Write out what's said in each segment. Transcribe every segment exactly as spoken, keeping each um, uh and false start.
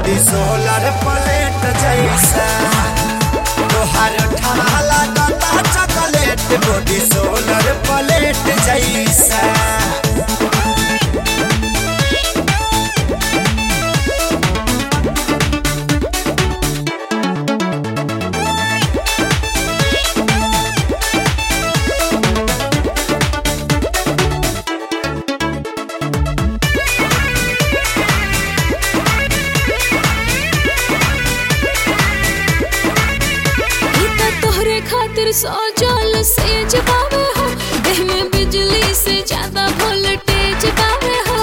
Body solar plate जैसा तोहार उठावा लागता चॉकलेट बॉडी सोलर प्लेट जैसा। खातिर सजल सेज पावे हो देह में बिजली से ज्यादा वोल्टेज पावे हो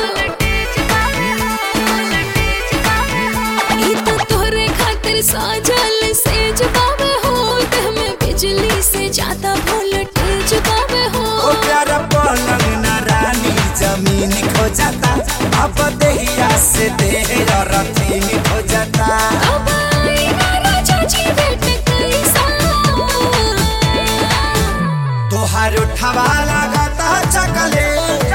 ई तो तोहरे खातिर सजल सेज पावे हो देह में बिजली से ज्यादा वोल्टेज पावे हो। ओ प्यारा पलंग ना रानी जमीन खो जाता अब देहिया से देह रथी खो जाता। अब आई ना राजा जी बेटे तोहार उठावा लागता चॉकलेट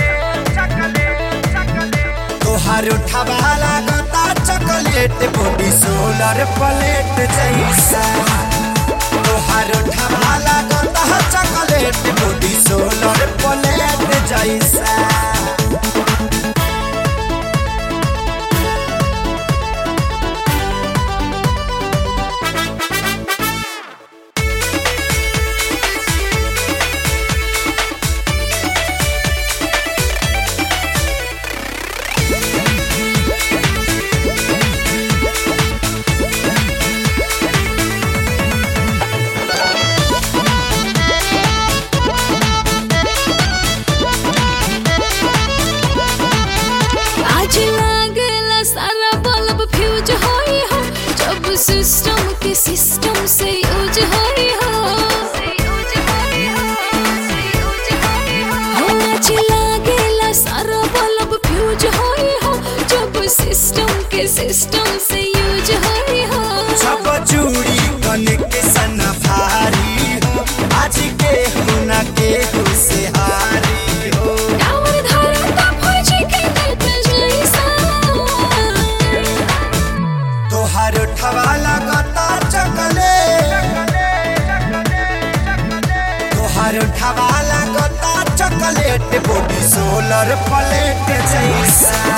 तोहार उठावा लागता चॉकलेट बॉडी सोलर प्लेट जैसा तोहार उठावा लागता चॉकलेट बॉडी सोलर प्लेट जैसा। सिस्टम के सिस्टम से यूज होई हो आज लागेला सारा बल्ब फ्यूज होई हो जब सिस्टम के सिस्टम से यूज होई हो। सब चूड़ी कनेक्शन भारी हो आज के हुना के से हारी हो टावर धरता फौजी के नेट जैसा तोहार उठावा लागता चॉकलेट तोहार उठावा लागता चॉकलेट बॉडी सोलर प्लेट जैसा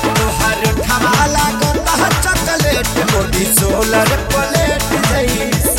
तोहार उठावा लागता चॉकलेट बॉडी सोलर प्लेट जैसा।